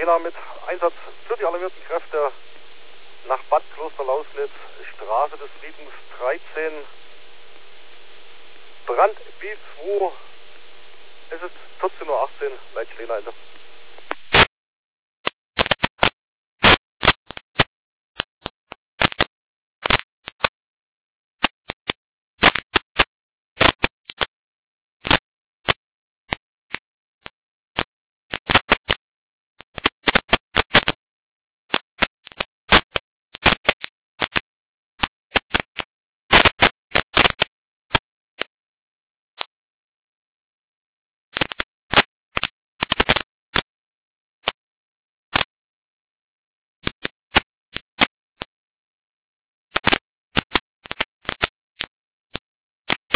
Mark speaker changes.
Speaker 1: Lena mit Einsatz für die alarmierten Kräfte nach Bad Klosterlauslitz, Straße des Friedens 13, Brand B2. Es ist 14:18 Uhr, Leitsch Lena Ende.